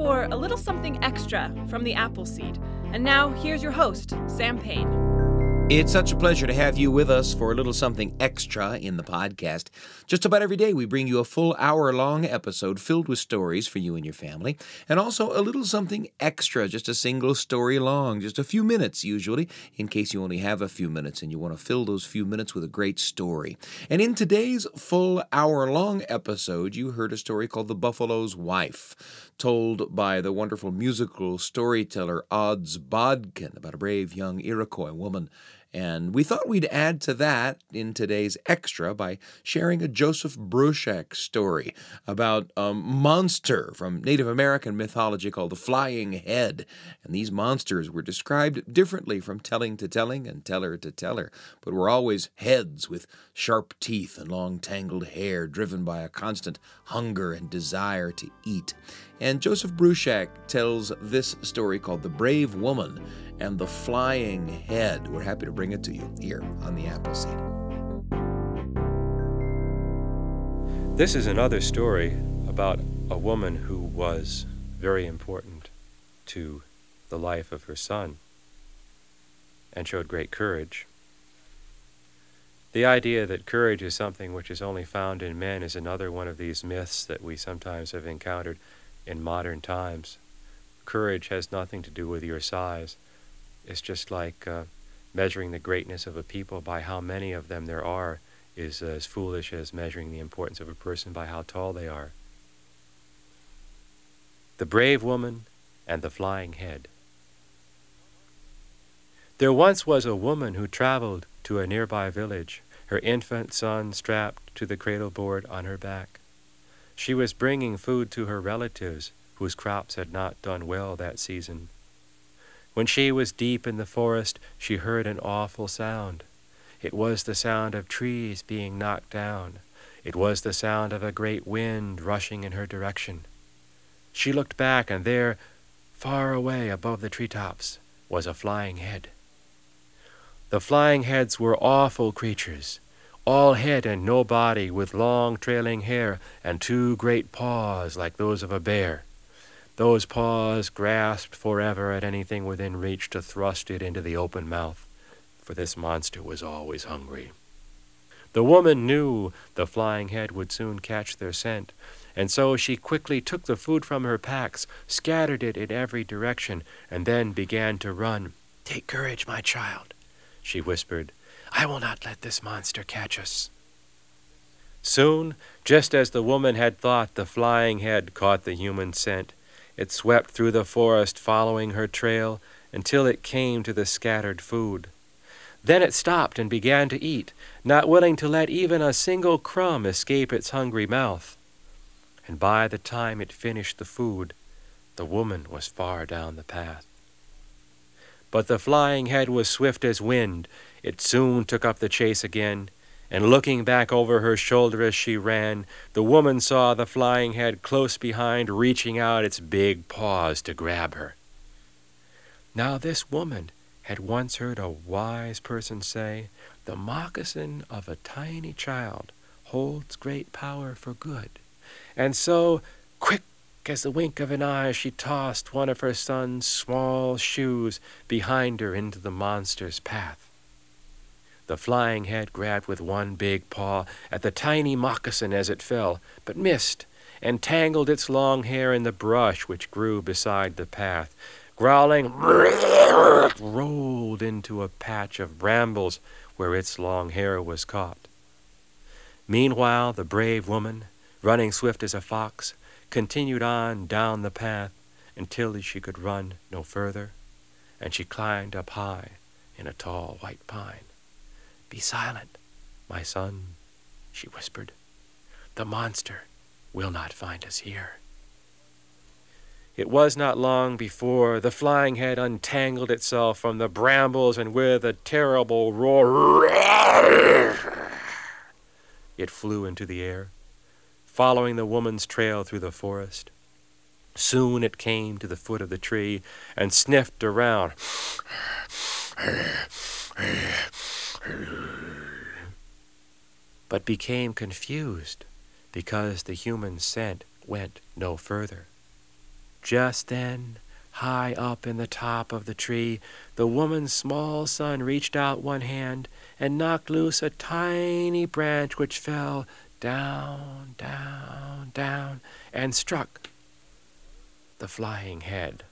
for A Little Something Extra from the Appleseed. And now, here's your host, Sam Payne. It's such a pleasure to have you with us for a little something extra in the podcast. Just about every day we bring you a full hour-long episode filled with stories for you and your family, and also a little something extra, just a single story long, just a few minutes usually, in case you only have a few minutes and you want to fill those few minutes with a great story. And in today's full hour-long episode, you heard a story called The Buffalo's Wife, told by the wonderful musical storyteller Odds Bodkin about a brave young Iroquois woman. And we thought we'd add to that in today's extra by sharing a Joseph Bruchac story about a monster from Native American mythology called the Flying Head. And these monsters were described differently from telling to telling and teller to teller, but were always heads with sharp teeth and long tangled hair driven by a constant hunger and desire to eat. And Joseph Bruchac tells this story called The Brave Woman and the Flying Head. We're happy to bring it to you here on the Appleseed. This is another story about a woman who was very important to the life of her son and showed great courage. The idea that courage is something which is only found in men is another one of these myths that we sometimes have encountered in modern times. Courage has nothing to do with your size. It's just like measuring the greatness of a people by how many of them there are is as foolish as measuring the importance of a person by how tall they are. The Brave Woman and the Flying Head. There once was a woman who traveled to a nearby village, her infant son strapped to the cradle board on her back. She was bringing food to her relatives whose crops had not done well that season. When she was deep in the forest, she heard an awful sound. It was the sound of trees being knocked down. It was the sound of a great wind rushing in her direction. She looked back, and there, far away above the treetops, was a flying head. The flying heads were awful creatures, all head and no body, with long trailing hair and two great paws like those of a bear. Those paws grasped forever at anything within reach to thrust it into the open mouth, for this monster was always hungry. The woman knew the flying head would soon catch their scent, and so she quickly took the food from her packs, scattered it in every direction, and then began to run. "Take courage, my child," she whispered. "I will not let this monster catch us." Soon, just as the woman had thought, the flying head caught the human scent. It swept through the forest, following her trail, until it came to the scattered food. Then it stopped and began to eat, not willing to let even a single crumb escape its hungry mouth. And by the time it finished the food, the woman was far down the path. But the flying head was swift as wind. It soon took up the chase again, and looking back over her shoulder as she ran, the woman saw the flying head close behind, reaching out its big paws to grab her. Now this woman had once heard a wise person say, "The moccasin of a tiny child holds great power for good." And so, quick as the wink of an eye, she tossed one of her son's small shoes behind her into the monster's path. The flying head grabbed with one big paw at the tiny moccasin as it fell, but missed, and tangled its long hair in the brush which grew beside the path. Growling, rolled into a patch of brambles where its long hair was caught. Meanwhile, the brave woman, running swift as a fox, continued on down the path until she could run no further, and she climbed up high in a tall white pine. "Be silent, my son," she whispered. "The monster will not find us here." It was not long before the flying head untangled itself from the brambles, and with a terrible roar, it flew into the air, following the woman's trail through the forest. Soon it came to the foot of the tree and sniffed around, but became confused because the human scent went no further. Just then, high up in the top of the tree, the woman's small son reached out one hand and knocked loose a tiny branch which fell down, down, down, and struck the flying head.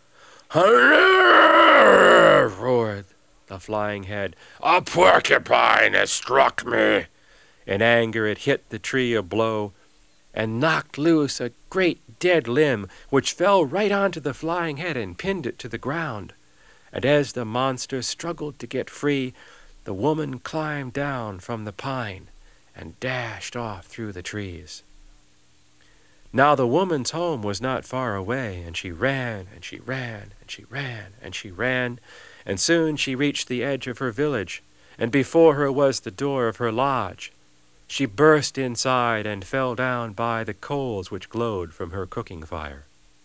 "Hurrah!" roared the flying head. "A porcupine has struck me!" In anger it hit the tree a blow and knocked loose a great dead limb which fell right onto the flying head and pinned it to the ground. And as the monster struggled to get free, the woman climbed down from the pine and dashed off through the trees. Now the woman's home was not far away, and she ran, and she ran, and she ran, and she ran, and soon she reached the edge of her village, and before her was the door of her lodge. She burst inside and fell down by the coals which glowed from her cooking fire.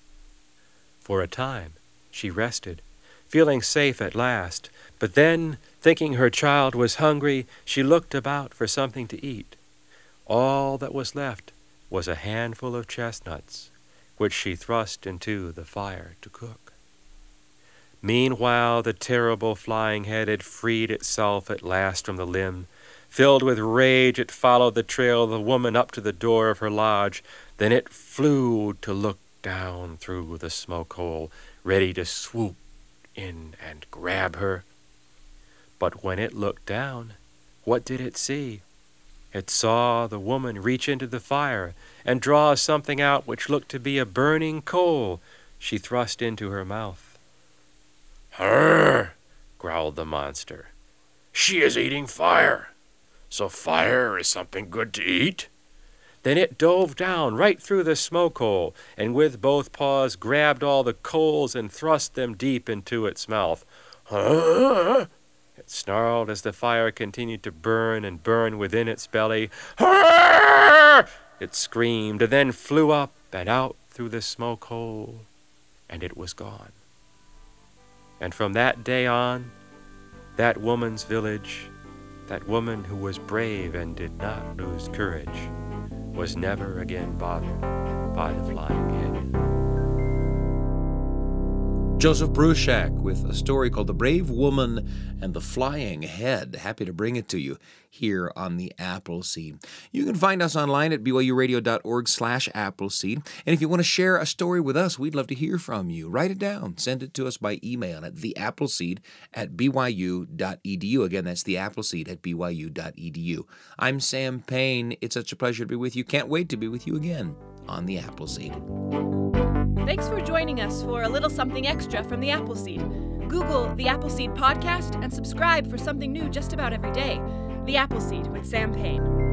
For a time she rested, feeling safe at last, but then, thinking her child was hungry, she looked about for something to eat. All that was left was a handful of chestnuts, which she thrust into the fire to cook. Meanwhile, the terrible flying head had freed itself at last from the limb. Filled with rage, it followed the trail of the woman up to the door of her lodge. Then it flew to look down through the smoke hole, ready to swoop in and grab her. But when it looked down, what did it see? It saw the woman reach into the fire and draw something out which looked to be a burning coal she thrust into her mouth. "Her!" growled the monster. "She is eating fire. So fire is something good to eat?" Then it dove down right through the smoke hole, and with both paws grabbed all the coals and thrust them deep into its mouth. "Huh?" It snarled as the fire continued to burn and burn within its belly. "Huh!" It screamed, and then flew up and out through the smoke hole, and it was gone. And from that day on, that woman's village, that woman who was brave and did not lose courage, was never again bothered by the flying head. Joseph Bruchac with a story called The Brave Woman and the Flying Head. Happy to bring it to you here on the Appleseed. You can find us online at byuradio.org/Appleseed. And if you want to share a story with us, we'd love to hear from you. Write it down. Send it to us by email at theappleseed@byu.edu. Again, that's theappleseed@byu.edu. I'm Sam Payne. It's such a pleasure to be with you. Can't wait to be with you again on the Appleseed. Thanks for joining us for a little something extra from the Appleseed. Google the Appleseed podcast and subscribe for something new just about every day. The Appleseed with Sam Payne.